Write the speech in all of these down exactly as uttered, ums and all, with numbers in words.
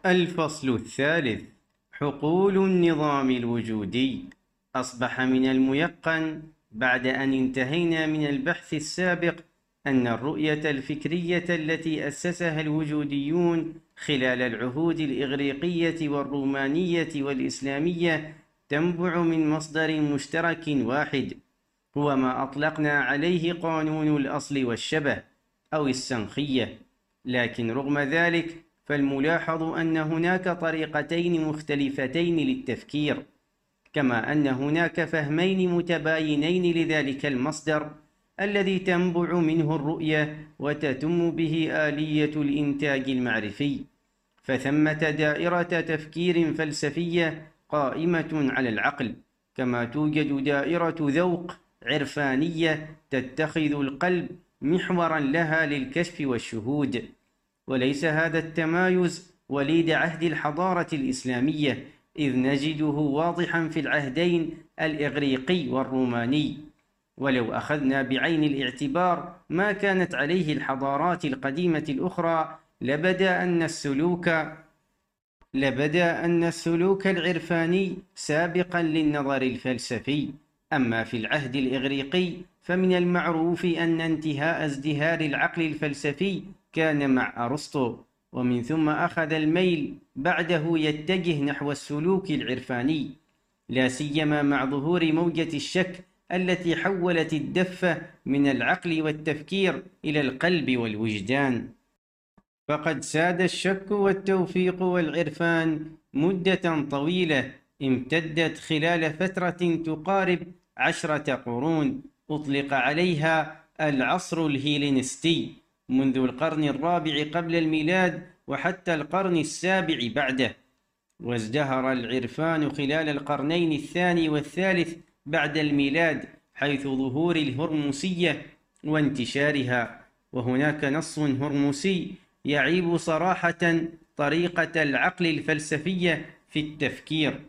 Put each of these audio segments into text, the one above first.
الفصل الثالث: حقول النظام الوجودي. أصبح من الميقن بعد أن انتهينا من البحث السابق أن الرؤية الفكرية التي أسسها الوجوديون خلال العهود الإغريقية والرومانية والإسلامية تنبع من مصدر مشترك واحد، هو ما أطلقنا عليه قانون الأصل والشبه أو السنخية. لكن رغم ذلك فالملاحظ أن هناك طريقتين مختلفتين للتفكير، كما أن هناك فهمين متباينين لذلك المصدر الذي تنبع منه الرؤية وتتم به آلية الإنتاج المعرفي. فثمة دائرة تفكير فلسفية قائمة على العقل، كما توجد دائرة ذوق عرفانية تتخذ القلب محورا لها للكشف والشهود. وليس هذا التمايز وليد عهد الحضارة الإسلامية، إذ نجده واضحا في العهدين الإغريقي والروماني. ولو أخذنا بعين الاعتبار ما كانت عليه الحضارات القديمة الأخرى لبدا أن السلوك لبدا أن السلوك العرفاني سابقا للنظر الفلسفي. أما في العهد الإغريقي فمن المعروف أن انتهاء ازدهار العقل الفلسفي كان مع أرسطو، ومن ثم أخذ الميل بعده يتجه نحو السلوك العرفاني، لا سيما مع ظهور موجة الشك التي حولت الدفة من العقل والتفكير إلى القلب والوجدان. فقد ساد الشك والتوفيق والعرفان مدة طويلة امتدت خلال فترة تقارب عشرة قرون، أطلق عليها العصر الهيلينستي منذ القرن الرابع قبل الميلاد وحتى القرن السابع بعده. وازدهر العرفان خلال القرنين الثاني والثالث بعد الميلاد، حيث ظهور الهرمسية وانتشارها. وهناك نص هرمسي يعيب صراحة طريقة العقل الفلسفية في التفكير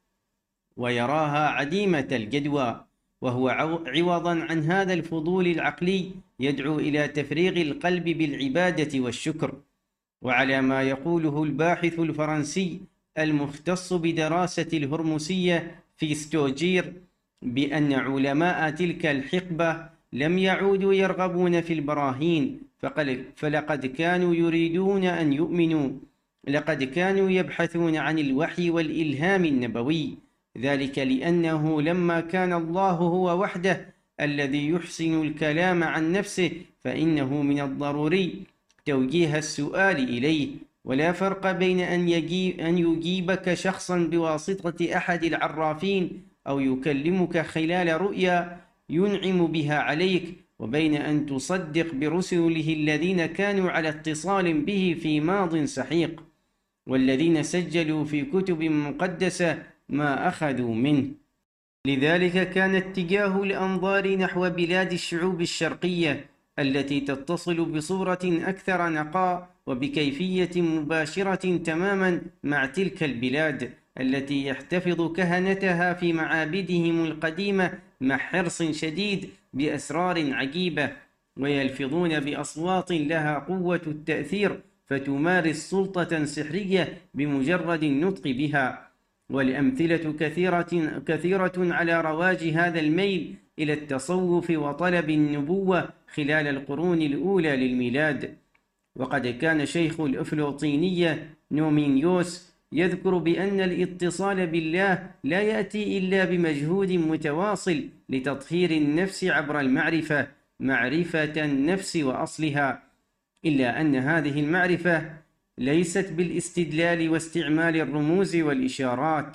ويراها عديمة الجدوى، وهو عوضا عن هذا الفضول العقلي يدعو إلى تفريغ القلب بالعبادة والشكر. وعلى ما يقوله الباحث الفرنسي المختص بدراسة الهرمسية في ستوجير بأن علماء تلك الحقبة لم يعودوا يرغبون في البراهين، فلقد كانوا يريدون أن يؤمنوا، لقد كانوا يبحثون عن الوحي والإلهام النبوي، ذلك لأنه لما كان الله هو وحده الذي يحسن الكلام عن نفسه فإنه من الضروري توجيه السؤال إليه. ولا فرق بين أن, يجيب أن يجيبك شخصا بواسطة أحد العرافين أو يكلمك خلال رؤيا ينعم بها عليك، وبين أن تصدق برسله الذين كانوا على اتصال به في ماض سحيق، والذين سجلوا في كتب مقدسة ما أخذوا منه. لذلك كان اتجاه الأنظار نحو بلاد الشعوب الشرقية التي تتصل بصورة أكثر نقاء وبكيفية مباشرة تماما مع تلك البلاد التي يحتفظ كهنتها في معابدهم القديمة مع حرص شديد بأسرار عجيبة، ويلفظون بأصوات لها قوة التأثير فتمارس سلطة سحرية بمجرد النطق بها. والأمثلة كثيرة, كثيرة على رواج هذا الميل إلى التصوف وطلب النبوة خلال القرون الأولى للميلاد. وقد كان شيخ الأفلاطينية نومينيوس يذكر بأن الاتصال بالله لا يأتي إلا بمجهود متواصل لتطهير النفس عبر المعرفة، معرفة النفس وأصلها، إلا أن هذه المعرفة ليست بالاستدلال واستعمال الرموز والإشارات،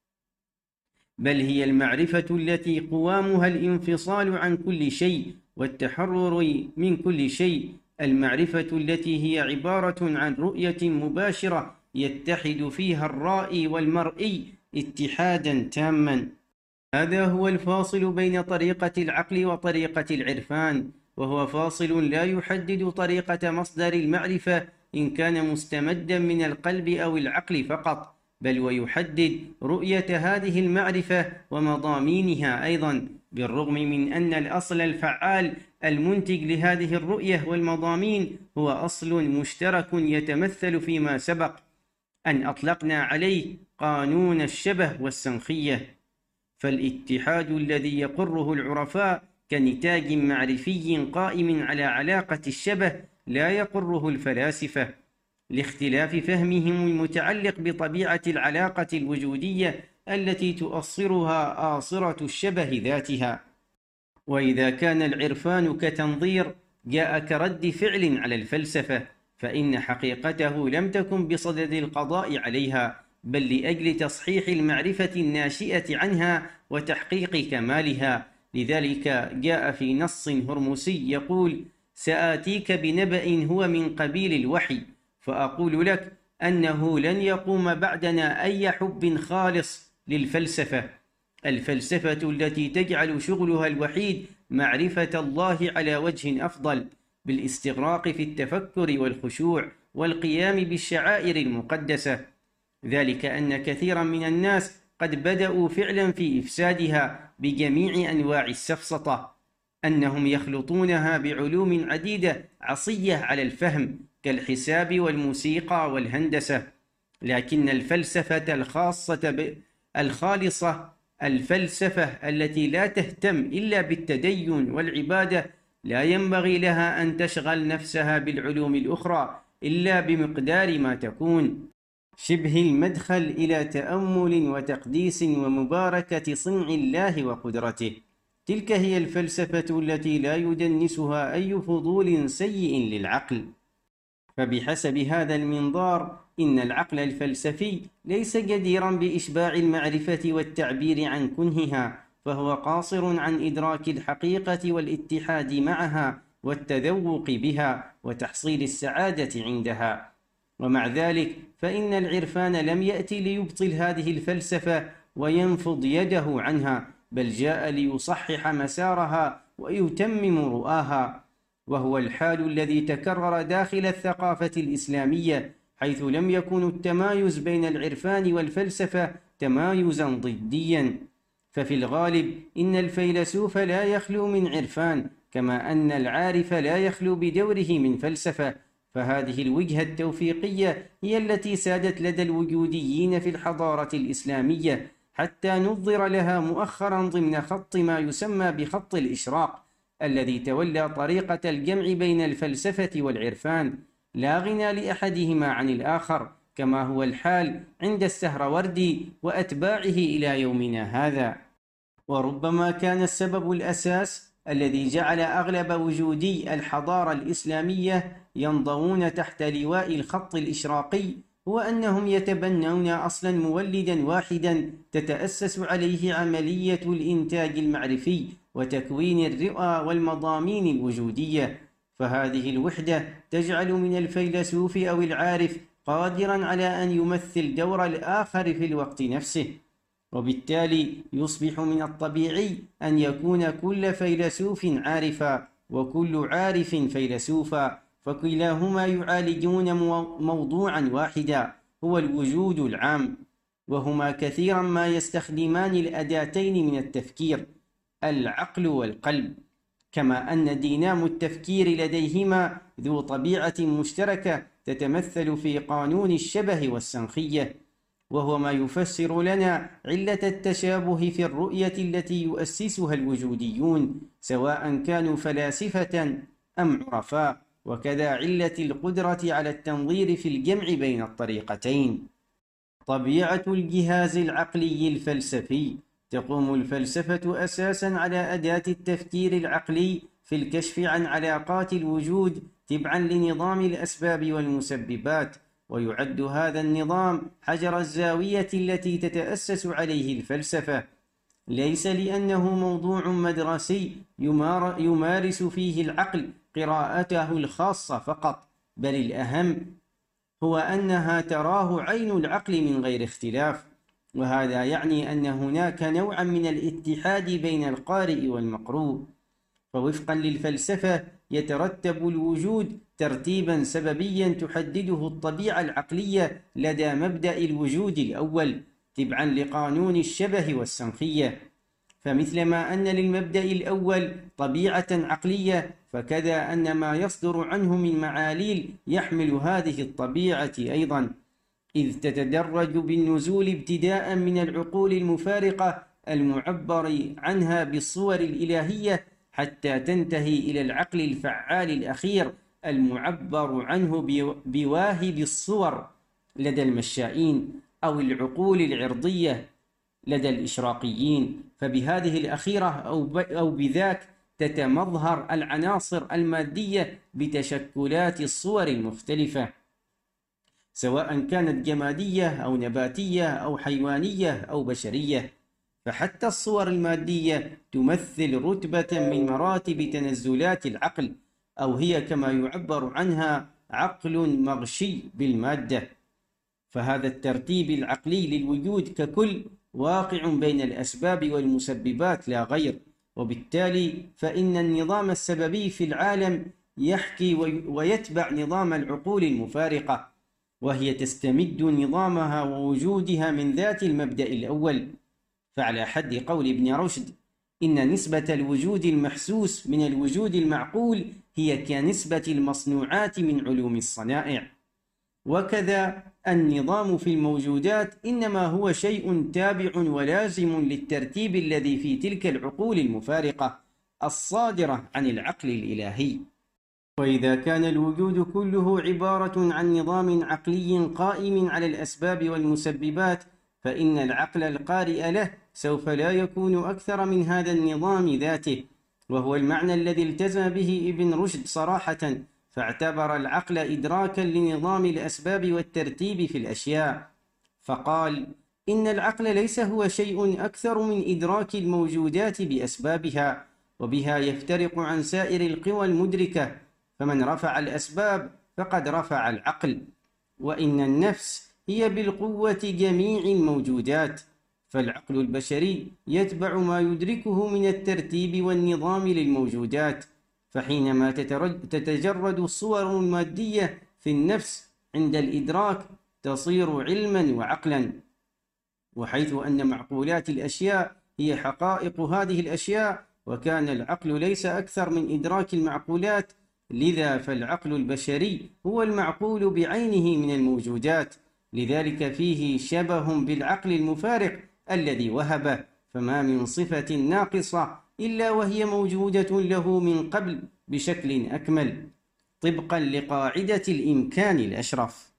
بل هي المعرفة التي قوامها الانفصال عن كل شيء والتحرر من كل شيء، المعرفة التي هي عبارة عن رؤية مباشرة يتحد فيها الرائي والمرئي اتحادا تاما. هذا هو الفاصل بين طريقة العقل وطريقة العرفان، وهو فاصل لا يحدد طريقة مصدر المعرفة إن كان مستمدا من القلب أو العقل فقط، بل ويحدد رؤية هذه المعرفة ومضامينها أيضا، بالرغم من أن الأصل الفعال المنتج لهذه الرؤية والمضامين هو أصل مشترك يتمثل فيما سبق، أن أطلقنا عليه قانون الشبه والسنخية. فالاتحاد الذي يقره العرفاء كنتاج معرفي قائم على علاقة الشبه لا يقره الفلاسفة، لاختلاف فهمهم المتعلق بطبيعة العلاقة الوجودية التي تؤصرها آصرة الشبه ذاتها. وإذا كان العرفان كتنظير جاء كرد فعل على الفلسفة، فإن حقيقته لم تكن بصدد القضاء عليها، بل لأجل تصحيح المعرفة الناشئة عنها وتحقيق كمالها. لذلك جاء في نص هرمسي يقول: سآتيك بنبأ هو من قبيل الوحي، فأقول لك أنه لن يقوم بعدنا أي حب خالص للفلسفة، الفلسفة التي تجعل شغلها الوحيد معرفة الله على وجه أفضل، بالاستغراق في التفكر والخشوع والقيام بالشعائر المقدسة. ذلك أن كثيرا من الناس قد بدأوا فعلا في إفسادها بجميع أنواع السفسطة، أنهم يخلطونها بعلوم عديدة عصية على الفهم كالحساب والموسيقى والهندسة. لكن الفلسفة الخاصة الخالصة، الفلسفة التي لا تهتم إلا بالتدين والعبادة، لا ينبغي لها أن تشغل نفسها بالعلوم الأخرى إلا بمقدار ما تكون، شبه المدخل إلى تأمل وتقديس ومباركة صنع الله وقدرته. تلك هي الفلسفة التي لا يدنسها أي فضول سيء للعقل. فبحسب هذا المنظار إن العقل الفلسفي ليس جديرا بإشباع المعرفة والتعبير عن كنهها، فهو قاصر عن إدراك الحقيقة والاتحاد معها والتذوق بها وتحصيل السعادة عندها. ومع ذلك فإن العرفان لم يأتي ليبطل هذه الفلسفة وينفض يده عنها، بل جاء ليصحح مسارها ويتمم رؤاها، وهو الحال الذي تكرر داخل الثقافة الإسلامية، حيث لم يكن التمايز بين العرفان والفلسفة تمايزا ضديا. ففي الغالب إن الفيلسوف لا يخلو من عرفان، كما أن العارف لا يخلو بدوره من فلسفة. فهذه الوجهة التوفيقية هي التي سادت لدى الوجوديين في الحضارة الإسلامية، حتى نظر لها مؤخرا ضمن خط ما يسمى بخط الإشراق، الذي تولى طريقة الجمع بين الفلسفة والعرفان، لا غنى لأحدهما عن الآخر، كما هو الحال عند السهروردي وأتباعه إلى يومنا هذا. وربما كان السبب الأساس الذي جعل أغلب وجودي الحضارة الإسلامية ينضوون تحت لواء الخط الإشراقي هو أنهم يتبنون أصلا مولدا واحدا تتأسس عليه عملية الإنتاج المعرفي وتكوين الرؤى والمضامين الوجودية. فهذه الوحدة تجعل من الفيلسوف أو العارف قادرا على أن يمثل دور الآخر في الوقت نفسه، وبالتالي يصبح من الطبيعي أن يكون كل فيلسوف عارفا وكل عارف فيلسوفا، فكلاهما يعالجون موضوعا واحدا هو الوجود العام، وهما كثيرا ما يستخدمان الأداتين من التفكير، العقل والقلب، كما أن دينام التفكير لديهما ذو طبيعة مشتركة تتمثل في قانون الشبه والسنخية، وهو ما يفسر لنا علة التشابه في الرؤية التي يؤسسها الوجوديون، سواء كانوا فلاسفة أم عرفاء، وكذا علة القدرة على التنظير في الجمع بين الطريقتين. طبيعة الجهاز العقلي الفلسفي: تقوم الفلسفة أساسا على أداة التفكير العقلي في الكشف عن علاقات الوجود تبعا لنظام الأسباب والمسببات، ويعد هذا النظام حجر الزاوية التي تتأسس عليه الفلسفة، ليس لأنه موضوع مدرسي يمارس فيه العقل قراءته الخاصة فقط، بل الأهم هو أنها تراه عين العقل من غير اختلاف. وهذا يعني أن هناك نوعا من الاتحاد بين القارئ والمقروء. فوفقا للفلسفة يترتب الوجود ترتيبا سببيا تحدده الطبيعة العقلية لدى مبدأ الوجود الأول تبعا لقانون الشبه والسنخية. فمثلما أن للمبدأ الأول طبيعة عقلية، فكذا أن ما يصدر عنه من معاليل يحمل هذه الطبيعة أيضا. إذ تتدرج بالنزول ابتداء من العقول المفارقة المعبر عنها بالصور الإلهية حتى تنتهي إلى العقل الفعال الأخير المعبر عنه بواهب الصور لدى المشائين أو العقول العرضية لدى الإشراقيين. فبهذه الأخيرة أو بذاك تتمظهر العناصر المادية بتشكلات الصور المختلفة، سواء كانت جمادية أو نباتية أو حيوانية أو بشرية. فحتى الصور المادية تمثل رتبة من مراتب تنزلات العقل، أو هي كما يعبر عنها عقل مغشي بالمادة. فهذا الترتيب العقلي للوجود ككل واقع بين الأسباب والمسببات لا غير، وبالتالي فإن النظام السببي في العالم يحكي ويتبع نظام العقول المفارقة، وهي تستمد نظامها ووجودها من ذات المبدأ الأول. فعلى حد قول ابن رشد إن نسبة الوجود المحسوس من الوجود المعقول هي كنسبة المصنوعات من علوم الصنائع. وكذا النظام في الموجودات إنما هو شيء تابع ولازم للترتيب الذي في تلك العقول المفارقة الصادرة عن العقل الإلهي. وإذا كان الوجود كله عبارة عن نظام عقلي قائم على الأسباب والمسببات، فإن العقل القارئ له سوف لا يكون أكثر من هذا النظام ذاته، وهو المعنى الذي التزم به ابن رشد صراحة، فاعتبر العقل إدراكا لنظام الأسباب والترتيب في الأشياء، فقال إن العقل ليس هو شيء أكثر من إدراك الموجودات بأسبابها، وبها يفترق عن سائر القوى المدركة. فمن رفع الأسباب فقد رفع العقل، وإن النفس هي بالقوة جميع الموجودات، فالعقل البشري يتبع ما يدركه من الترتيب والنظام للموجودات. فحينما تتجرد الصور المادية في النفس عند الإدراك تصير علما وعقلا، وحيث أن معقولات الأشياء هي حقائق هذه الأشياء، وكان العقل ليس أكثر من إدراك المعقولات، لذا فالعقل البشري هو المعقول بعينه من الموجودات، لذلك فيه شبه بالعقل المفارق الذي وهبه، فما من صفة ناقصة إلا وهي موجودة له من قبل بشكل أكمل، طبقا لقاعدة الإمكان الأشرف.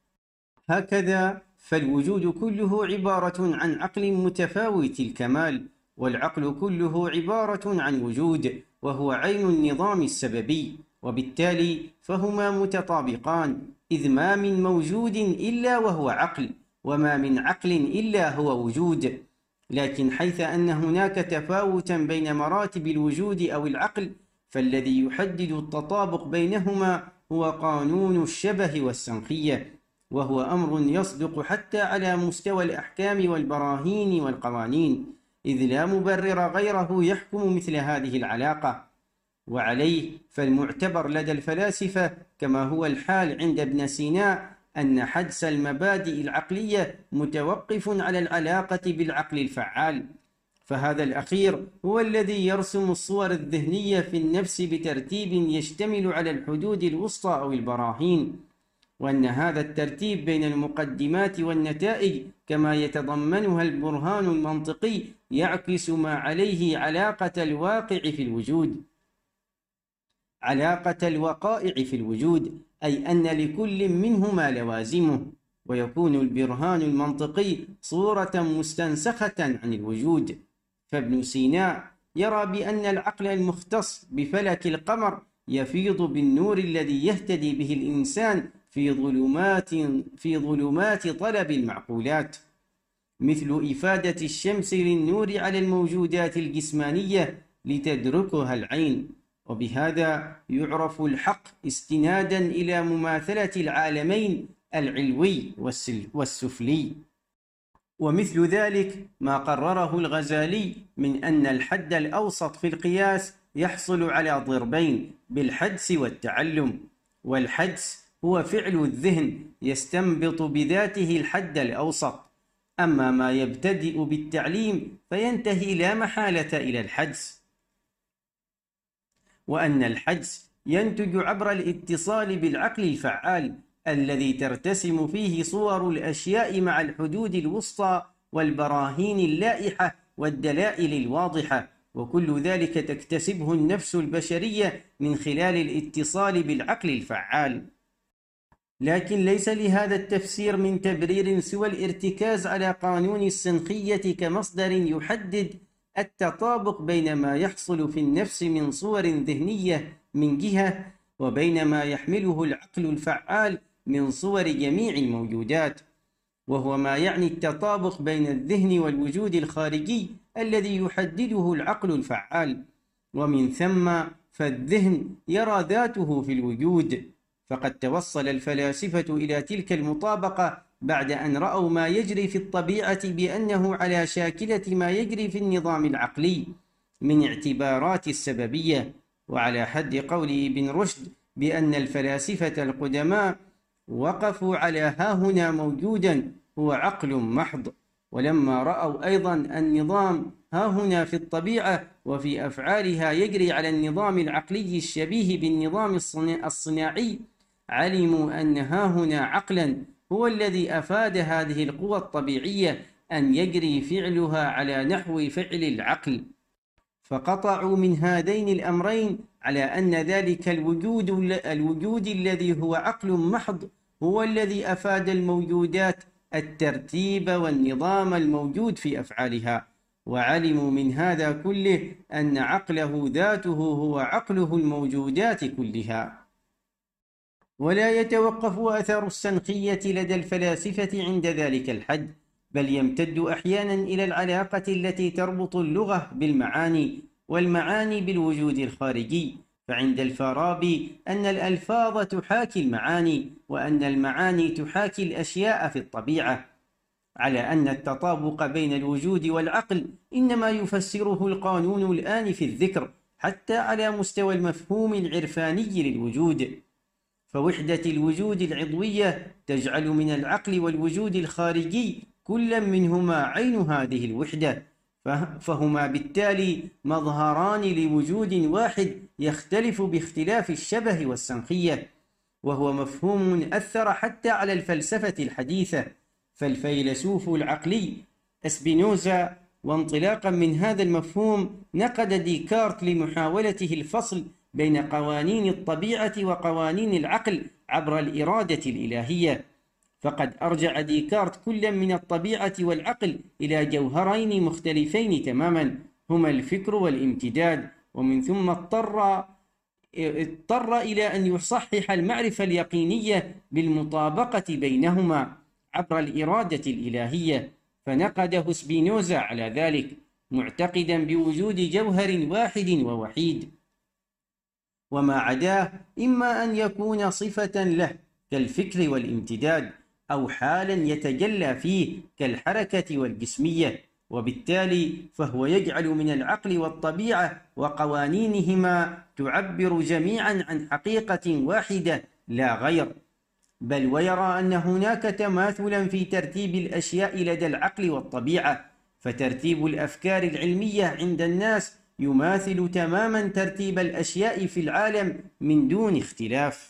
هكذا فالوجود كله عبارة عن عقل متفاوت الكمال، والعقل كله عبارة عن وجود، وهو عين النظام السببي، وبالتالي فهما متطابقان، إذ ما من موجود إلا وهو عقل، وما من عقل إلا هو وجود. لكن حيث أن هناك تفاوتا بين مراتب الوجود أو العقل، فالذي يحدد التطابق بينهما هو قانون الشبه والسنخية، وهو أمر يصدق حتى على مستوى الأحكام والبراهين والقوانين، إذ لا مبرر غيره يحكم مثل هذه العلاقة. وعليه فالمعتبر لدى الفلاسفة كما هو الحال عند ابن سينا أن حدس المبادئ العقلية متوقف على العلاقة بالعقل الفعال، فهذا الأخير هو الذي يرسم الصور الذهنية في النفس بترتيب يشتمل على الحدود الوسطى أو البراهين، وأن هذا الترتيب بين المقدمات والنتائج كما يتضمنها البرهان المنطقي يعكس ما عليه علاقة الواقع في الوجود علاقة الوقائع في الوجود، أي أن لكل منهما لوازمه، ويكون البرهان المنطقي صورة مستنسخة عن الوجود. فابن سينا يرى بأن العقل المختص بفلك القمر يفيض بالنور الذي يهتدي به الإنسان في ظلمات في ظلمات طلب المعقولات، مثل إفادة الشمس للنور على الموجودات الجسمانية لتدركها العين. وبهذا يعرف الحق استنادا إلى مماثلة العالمين العلوي والسفلي. ومثل ذلك ما قرره الغزالي من أن الحد الأوسط في القياس يحصل على ضربين بالحدس والتعلم، والحدس هو فعل الذهن يستنبط بذاته الحد الأوسط، أما ما يبتدئ بالتعليم فينتهي لا محالة إلى الحدس، وأن الحدس ينتج عبر الاتصال بالعقل الفعال الذي ترتسم فيه صور الأشياء مع الحدود الوسطى والبراهين اللائحة والدلائل الواضحة، وكل ذلك تكتسبه النفس البشرية من خلال الاتصال بالعقل الفعال. لكن ليس لهذا التفسير من تبرير سوى الارتكاز على قانون السنخية كمصدر يحدد التطابق بين ما يحصل في النفس من صور ذهنية من جهة، وبين ما يحمله العقل الفعال من صور جميع الموجودات، وهو ما يعني التطابق بين الذهن والوجود الخارجي الذي يحدده العقل الفعال، ومن ثم فالذهن يرى ذاته في الوجود. فقد توصل الفلاسفة إلى تلك المطابقة بعد أن رأوا ما يجري في الطبيعة بأنه على شاكلة ما يجري في النظام العقلي من اعتبارات السببية، وعلى حد قول ابن رشد بأن الفلاسفة القدماء وقفوا على ها هنا موجودا هو عقل محض. ولما رأوا أيضا النظام ها هنا في الطبيعة وفي أفعالها يجري على النظام العقلي الشبيه بالنظام الصناعي، علموا أن ها هنا عقلا هو الذي أفاد هذه القوى الطبيعية أن يجري فعلها على نحو فعل العقل، فقطعوا من هذين الأمرين على أن ذلك الوجود, الوجود الذي هو عقل محض هو الذي أفاد الموجودات الترتيب والنظام الموجود في أفعالها، وعلموا من هذا كله أن عقله ذاته هو عقله الموجودات كلها. ولا يتوقف أثر السنخية لدى الفلاسفة عند ذلك الحد، بل يمتد أحيانا إلى العلاقة التي تربط اللغة بالمعاني والمعاني بالوجود الخارجي. فعند الفارابي أن الألفاظ تحاكي المعاني، وأن المعاني تحاكي الأشياء في الطبيعة، على أن التطابق بين الوجود والعقل إنما يفسره القانون الآن في الذكر حتى على مستوى المفهوم العرفاني للوجود. فوحدة الوجود العضوية تجعل من العقل والوجود الخارجي كل منهما عين هذه الوحدة، فهما بالتالي مظهران لوجود واحد يختلف باختلاف الشبه والسنخية، وهو مفهوم أثر حتى على الفلسفة الحديثة. فالفيلسوف العقلي اسبينوزا وانطلاقا من هذا المفهوم نقد ديكارت لمحاولته الفصل بين قوانين الطبيعة وقوانين العقل عبر الإرادة الإلهية، فقد أرجع ديكارت كل من الطبيعة والعقل إلى جوهرين مختلفين تماما هما الفكر والامتداد، ومن ثم اضطر اضطر إلى أن يصحح المعرفة اليقينية بالمطابقة بينهما عبر الإرادة الإلهية، فنقده سبينوزا على ذلك معتقدا بوجود جوهر واحد ووحيد، وما عداه إما أن يكون صفة له كالفكر والامتداد، أو حالا يتجلى فيه كالحركة والجسمية، وبالتالي فهو يجعل من العقل والطبيعة وقوانينهما تعبر جميعا عن حقيقة واحدة لا غير، بل ويرى أن هناك تماثلا في ترتيب الأشياء لدى العقل والطبيعة، فترتيب الأفكار العلمية عند الناس يماثل تماما ترتيب الأشياء في العالم من دون اختلاف.